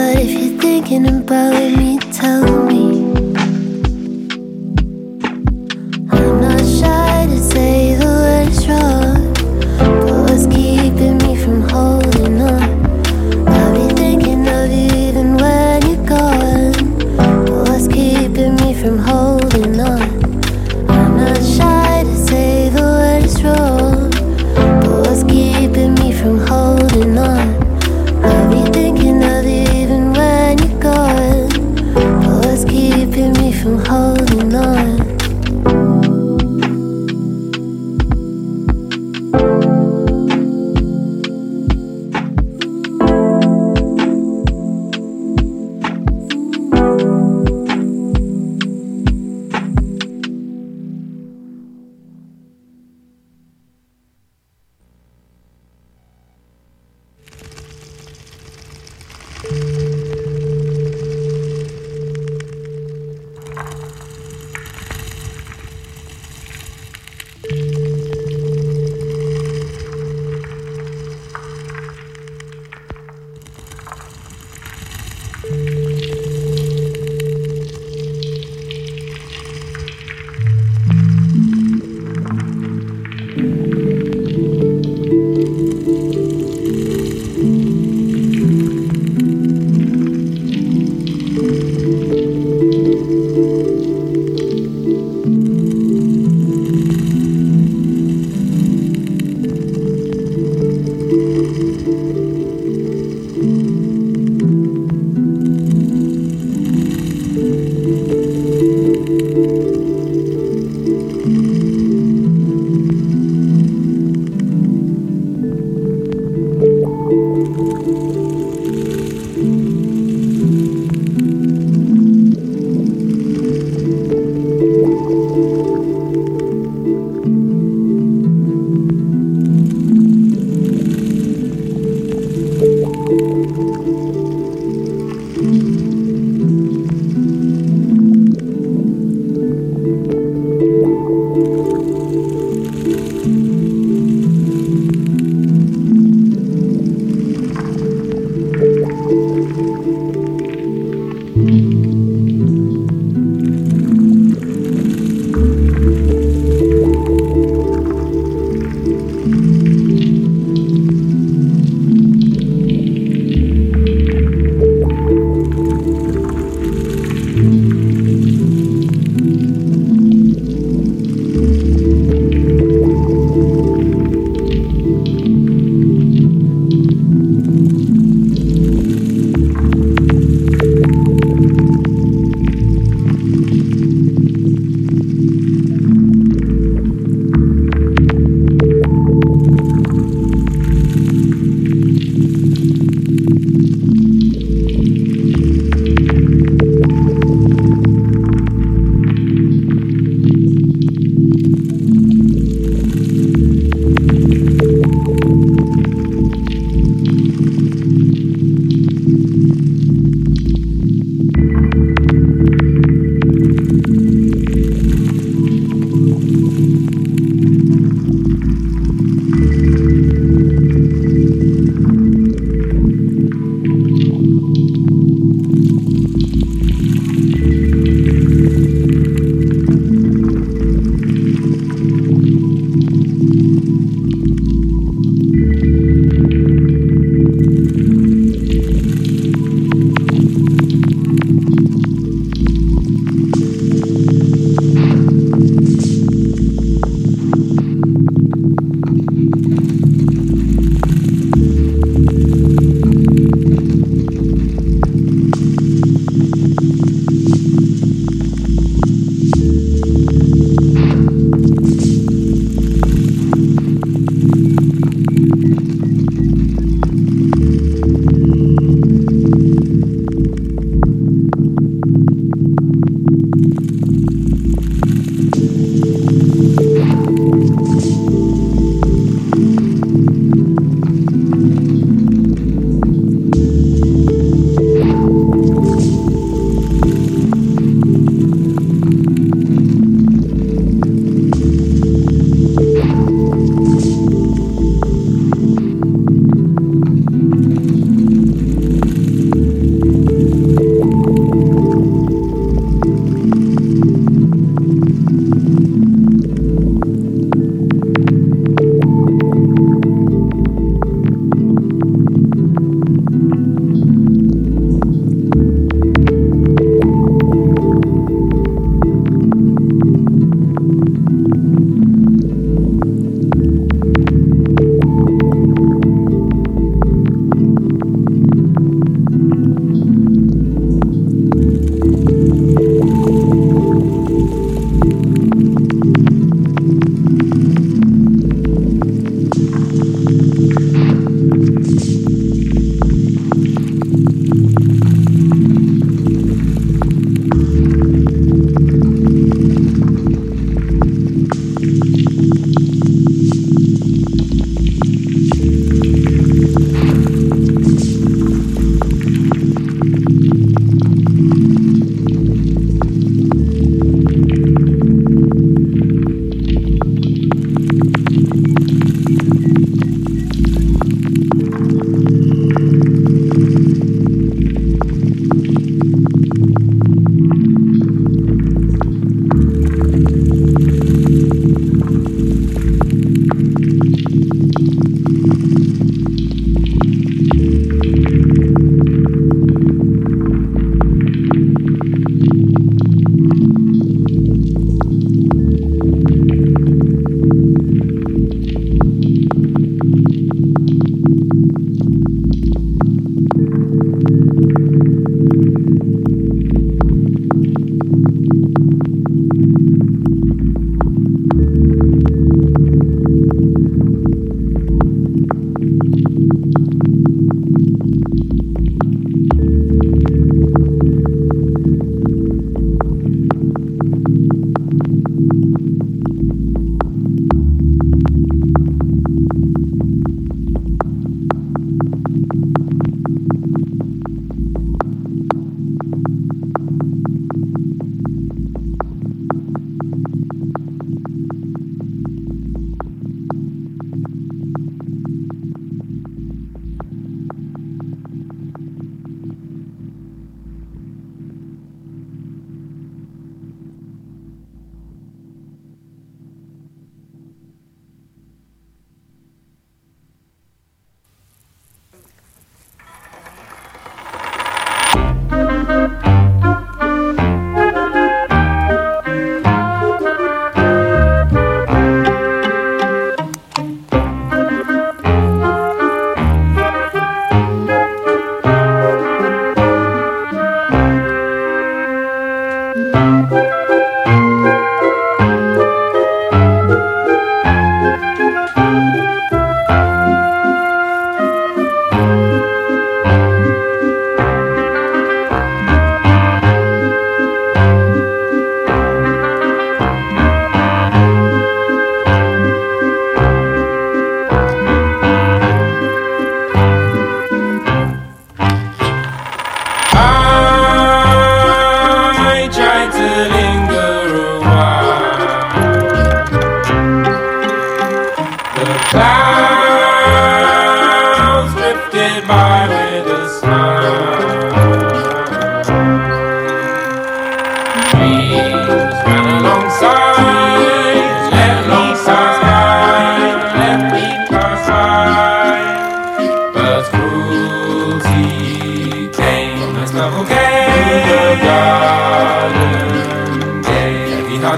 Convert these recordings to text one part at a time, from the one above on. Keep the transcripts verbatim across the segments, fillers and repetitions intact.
But if you're thinking about me, tell me. I'm not shy to say the word is wrong, but what's keeping me from holding on? I'll be thinking of you even when you're gone, but what's keeping me from holding on? I'm not shy to say the word is wrong, but what's keeping me from holding on? I'll be thinking of you even when you're gone, but what's keeping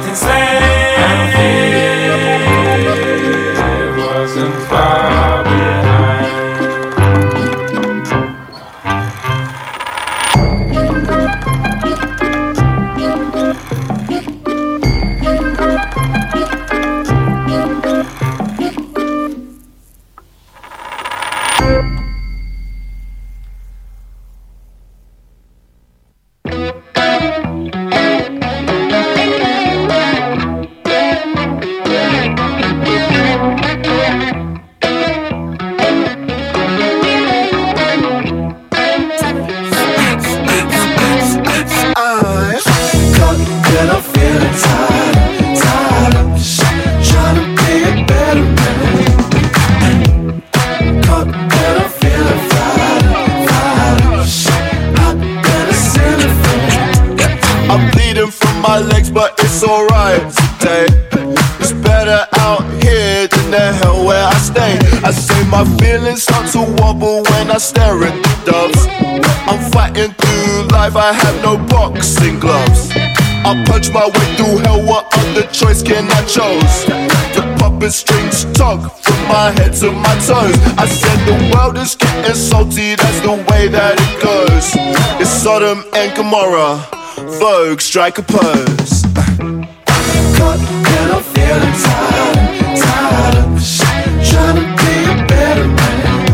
It wasn't far behind. My feelings start to wobble when I stare at the doves. I'm fighting through life, I have no boxing gloves. I punch my way through hell, what other choice can I choose? The puppet strings tug from my head to my toes. I said the world is getting salty, that's the way that it goes. It's Sodom and Gomorrah, Vogue, strike a pose. Caught and I'm feeling tired, tired of trying to be a better man.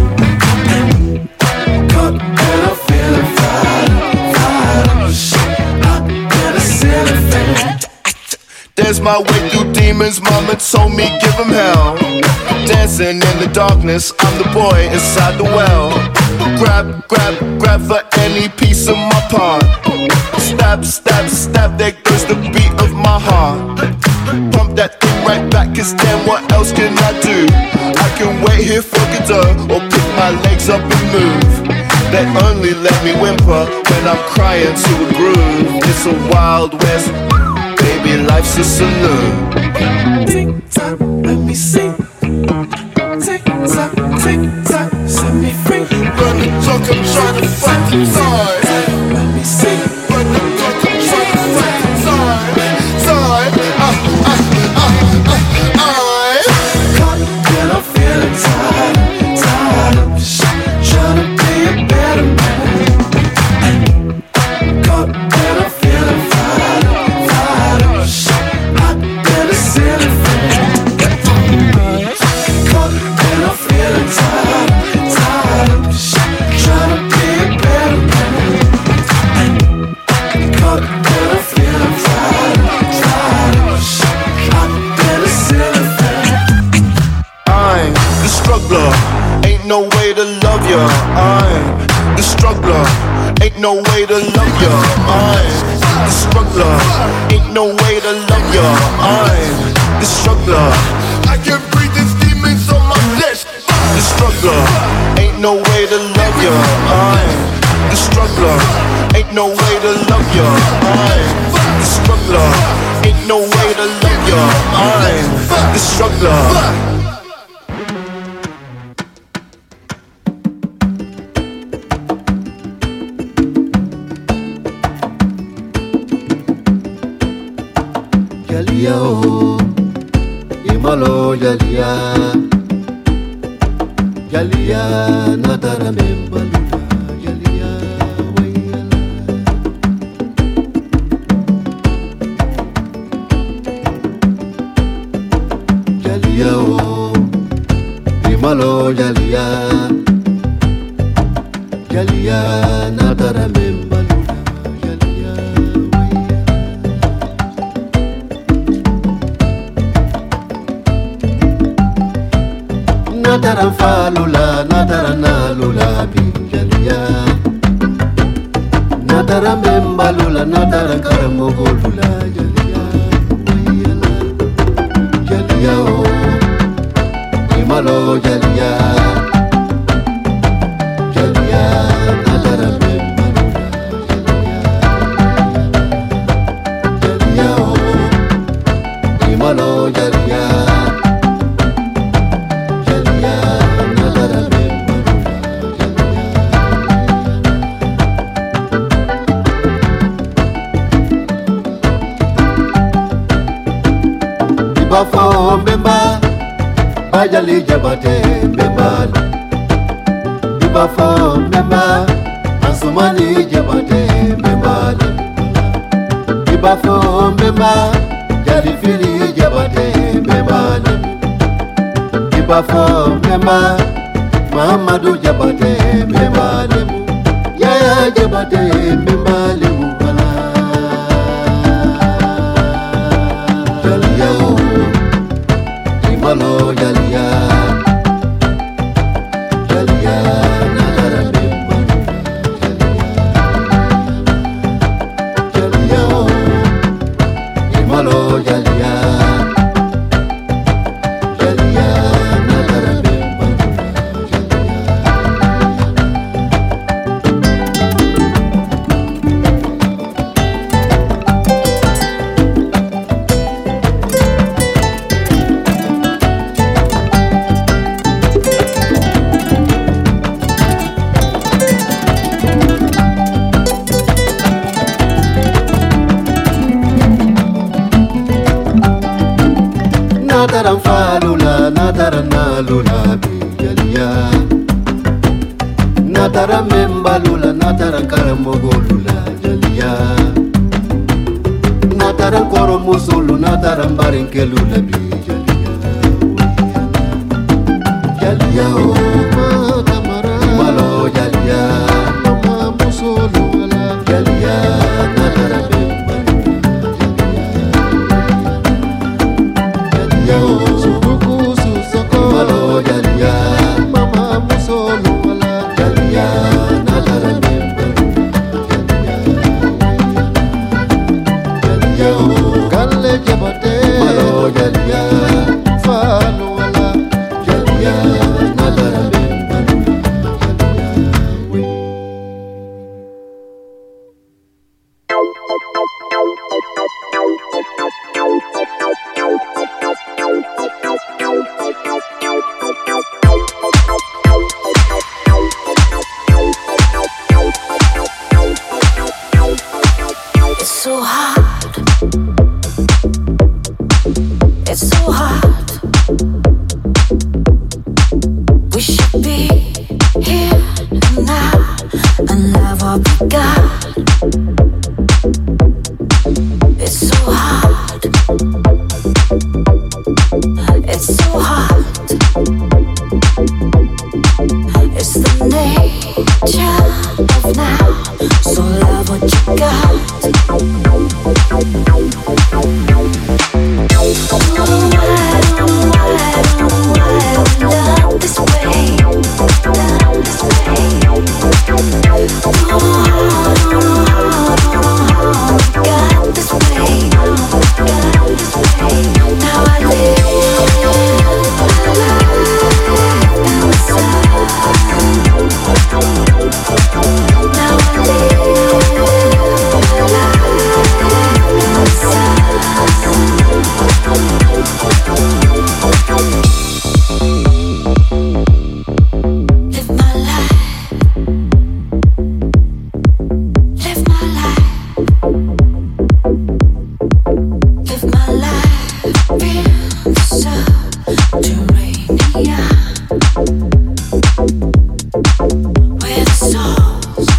Caught and I'm feeling fired, fired of I've been a silly fan. There's my way through demons, mama told me give them hell. Dancing in the darkness, I'm the boy inside the well. Grab, grab, grab for any piece of my part. Stab, stab, stab, there goes the beat of my heart. Pump that thing right back, cause then what else can I do? I can wait here for Godot, or pick my legs up and move. They only let me whimper when I'm crying to a groove. It's a wild west, baby, life's a saloon. Tick tock, let me sing. Tick tock, tick tock, set me free. Run the clock, I'm trying to fight the time. Let me sing. Run the clock, I'm trying to fight the time. Time, ah, ah, ah, ah, ah. Caught and I'm feeling tired, tired of trying to be a better man. Caught and I'm feeling fired, fired of I've been a silly fan. Caught and I'm feeling tired, tired of trying to be a better man. Caught and I'm feeling tired, tired of I've been a silly fan. I'm the struggler, ain't no way to love ya. I'm the struggler, ain't no way to love ya. I'm the struggler, ain't no way to love ya. I'm the struggler, I can breathe these demons on my flesh. The struggler, ain't no way to love ya. I'm the struggler, ain't no way to love ya. I'm the struggler, ain't no way to love ya. I'm the struggler. Yalia oh, imalo yalia, yalia natara membalula, yalia wayala. Yalia oh, imalo yalia, yalia natara membalula. Nataran falula, nataran nalula binjalia. Nataran bembalula, nataran karamogolula, jalia, wayala, jalia oh, imalo jalia, jalia, nataran bembalula, jalia, jalia oh, imalo jalia. Bibafo Bemba, Bajali Jabate Bemba, Bibafo Bemba, Ansumani Jabate Bemba, Bibafo Bemba, Jalifili Jabate Bemba, Bibafo Bemba, Mahamadou Jabate Bemba, Yaya Jabate Bemba. Malo jalia, jalia, nadara bemba, jalia, jalia, malo jalia, jalia, nadara bemba, Nataran falula, nataran nalula bijalia. Nataran membalula, nataran karamogolula jalia. Nataran koromusulu, nataran barinkelula bijalia. Jalia oh kamara, malo jalia. Mama musulu ala jalia, nataran. Malo jalia, mama musolo wala jalia, nadara bemba jalia, kalle jabate malo jalia, falo wala jalia, nadara bemba so hard. It's so hard. We should be here and now and love what we got. It's so hard. It's so hard. It's the nature of now. So love what you got. I don't know why, I don't know why, I don't know why we love this way, love this way. Don't know how, don't know how, don't know how we got this way, got this way. Now I live my life inside. Now I live my life inside. Where the souls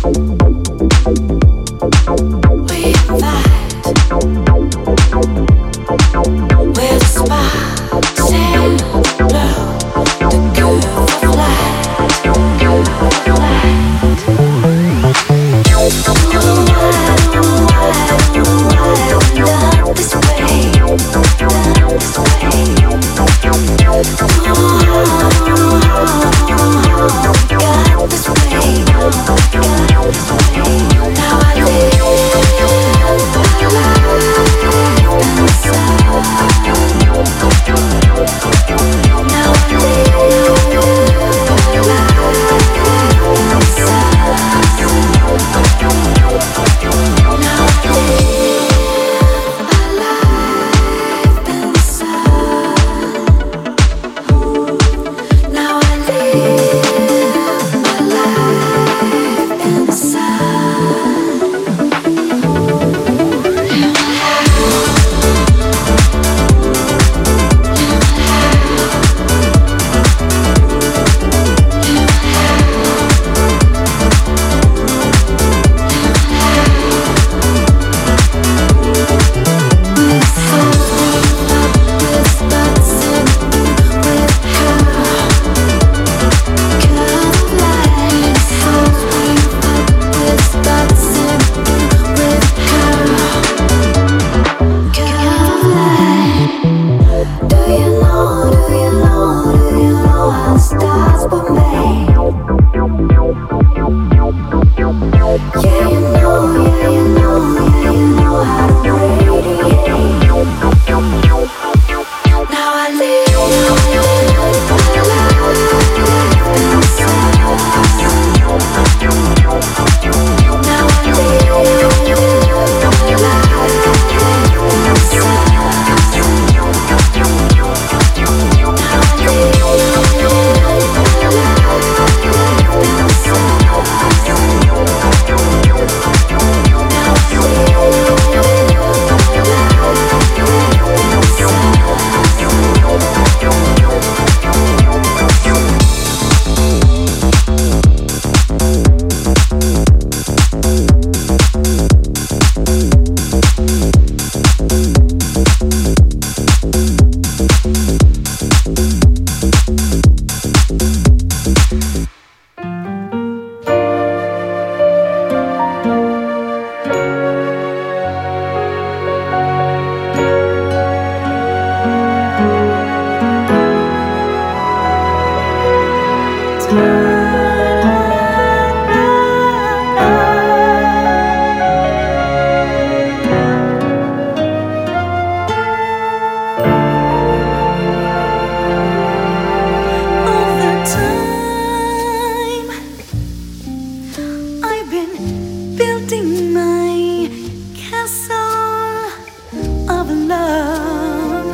when building my castle of love.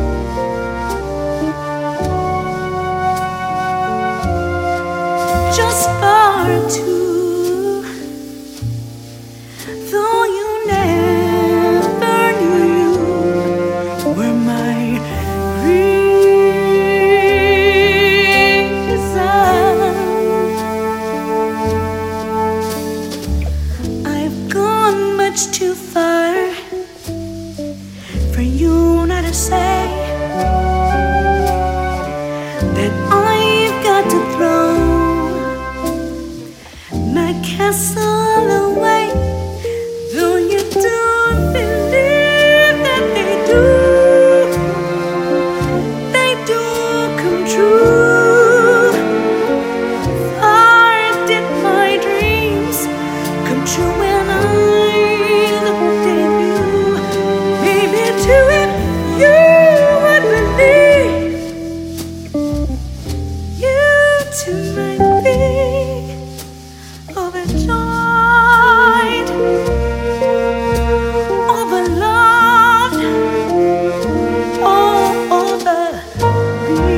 Just for two, though you never knew you were my reason. I've gone much too far for you not to say that I've got to throw my castle away. Though you don't believe that they do, they do come true. Far did my dreams come true when I looked at you. Maybe too if you would believe, you too might be overjoyed, overloved, all over me.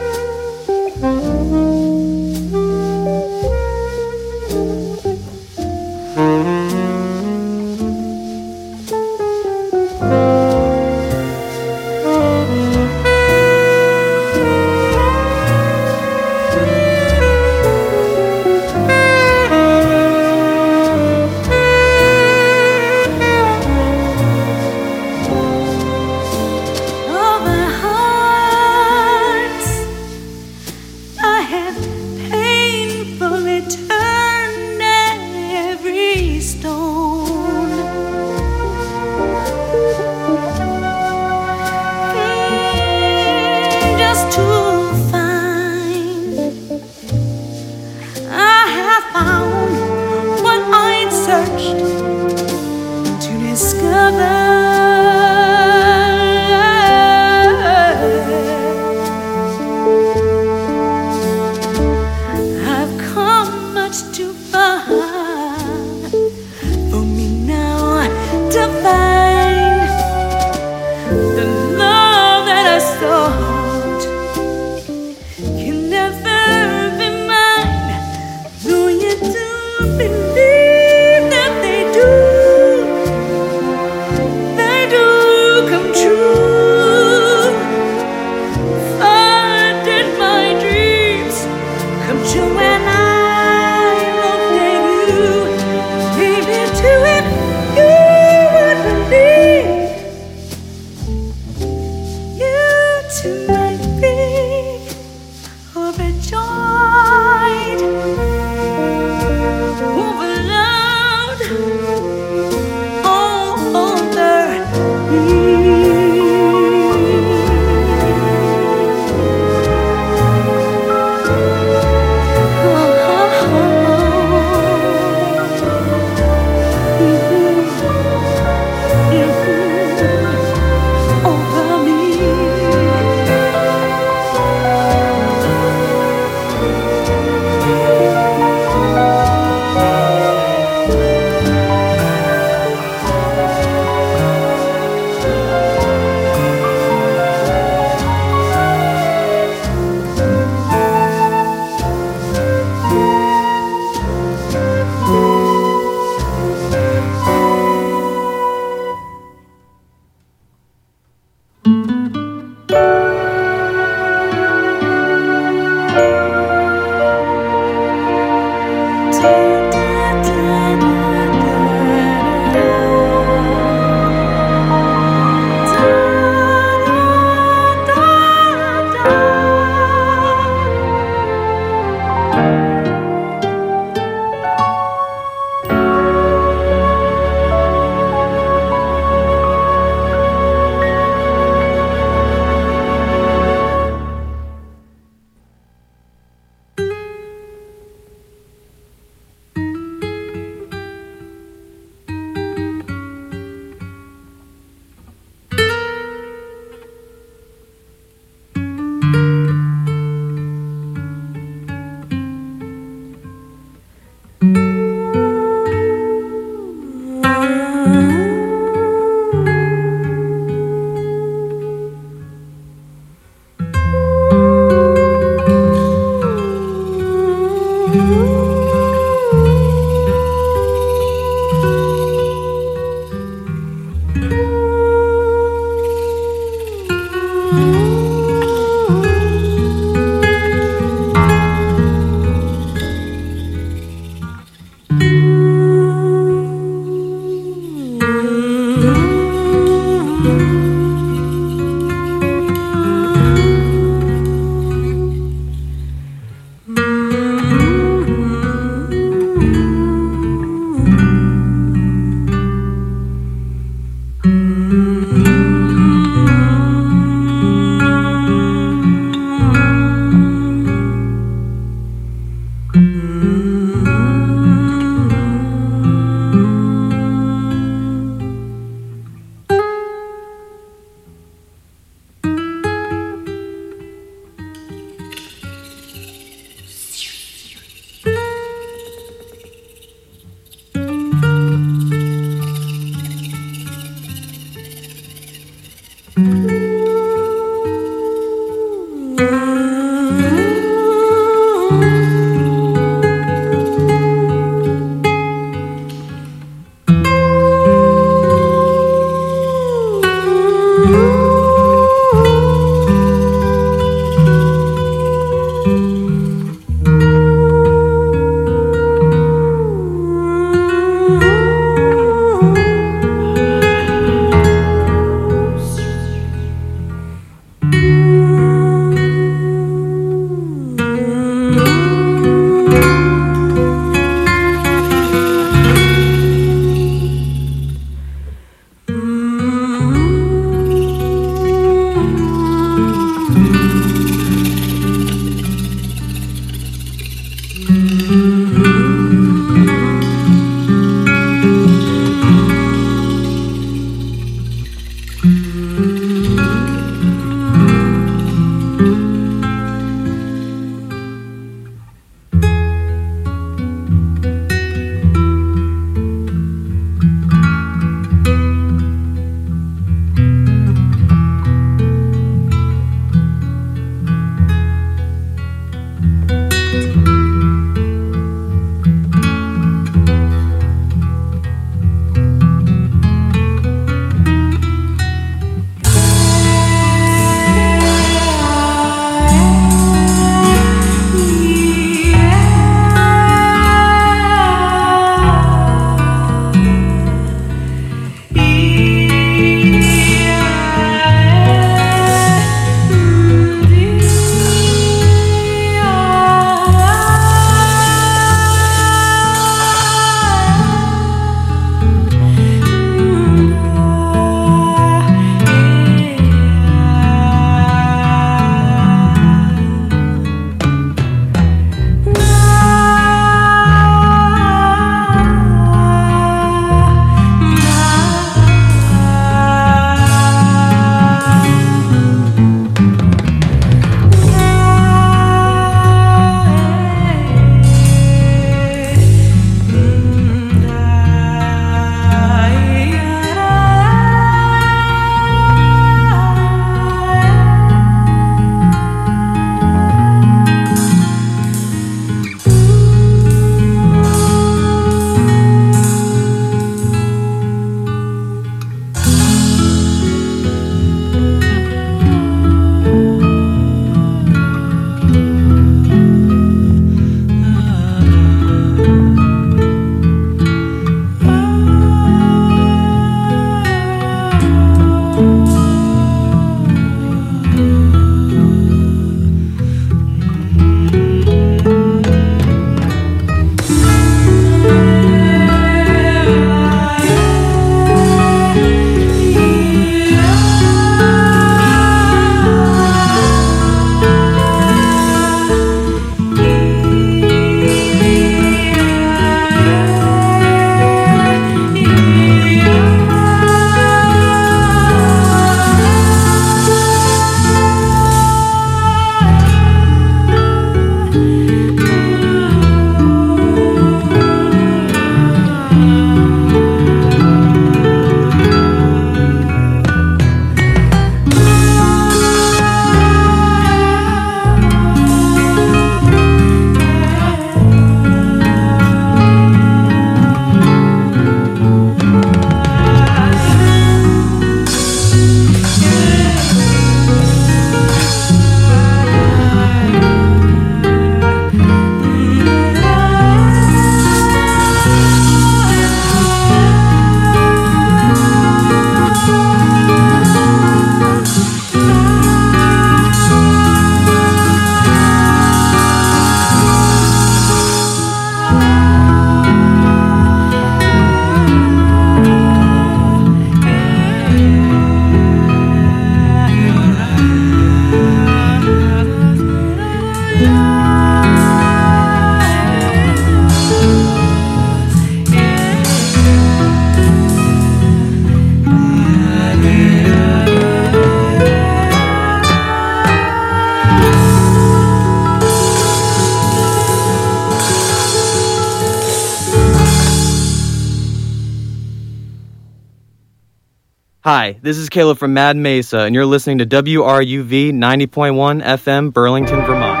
Hi, this is Caleb from Mad Mesa, and you're listening to W R U V ninety point one F M, Burlington, Vermont.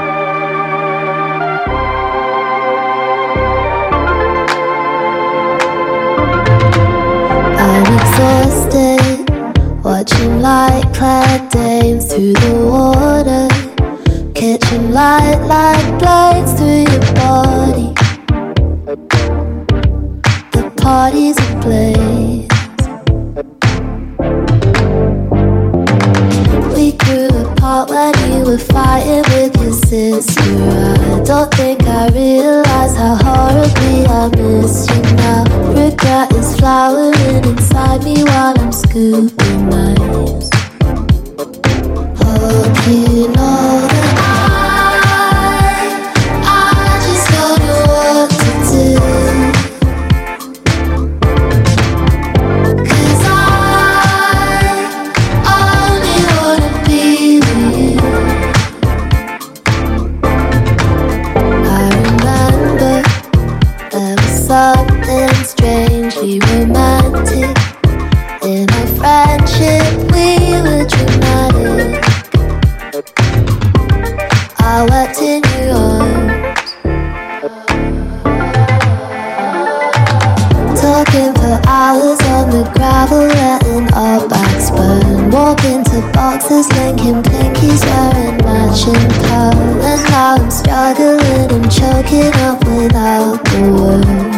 I'm exhausted, watching light-clad dames through the water, catching light like blades through your body. The party's ablaze. We grew apart when you were fighting with your sister. I don't think I realized how horribly I miss you now. Regret is flowering inside me while I'm scooping knives. Hope you know that I, I just don't know what to do. 'Cause I only wanna be with you. I remember there was something strangely romantic in our friendship. We were dramatic. I wept in your arms, talking for hours on the gravel, letting our backs burn. Walking to boxes, linking pinkies, wearing matching pearls. And now I'm struggling and choking up without the words.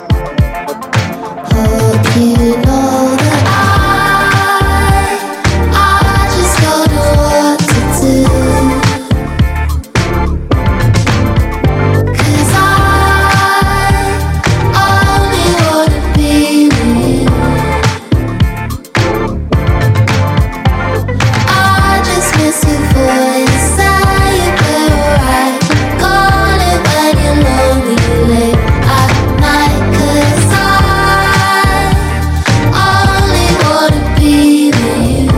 Hope you know that I, I just don't know what to do. 'Cause I only wanna be with you. I just miss your voice, say you were right. Call it when you're lonely late at night. 'Cause I only wanna be with you.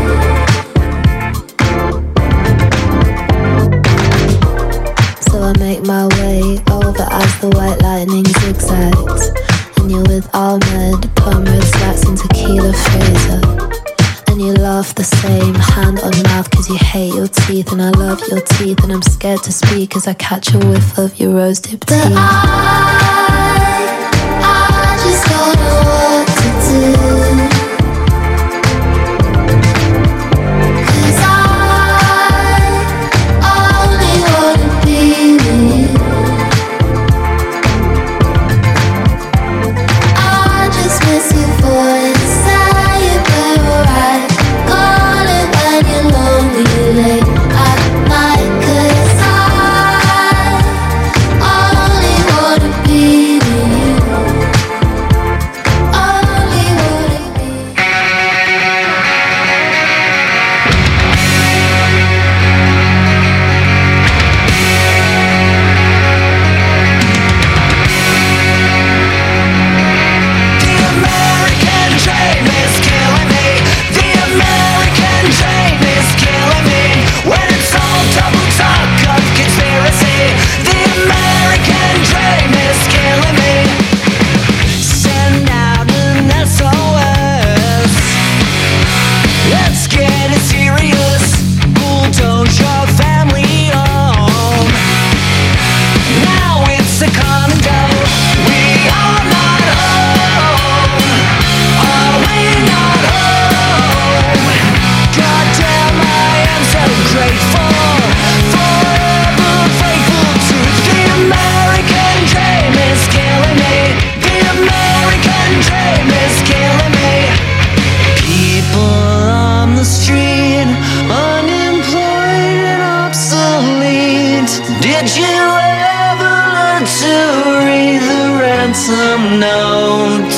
So I make my way over as the white lightning zigzags, and you're with Ahmed, Comrade Slacks and Tequila Fraser. And you laugh the same, hand on mouth, 'cause you hate your teeth. And I love your teeth, and I'm scared to speak as I catch a whiff of your rose-dipped tea. But I, I just don't know what to do. 'Cause I only wanna be with you. I just miss your voice, say you were right. Call it when you're lonely late at night. 'Cause I only wanna be with you. Only wanna be. The American dream is killing me. The American dream is killing me. When it's all double talk of conspiracy. The American dream is killing me. Send out an S O S. Let's get it serious. Bulldoze your family home. Now it's a condo. We are not home. Are we not home? Goddamn, I am so grateful. Forever faithful to the American dream is killing me. The American dream is killing me. People on the street, unemployed and obsolete. Did you ever learn to read the ransom note?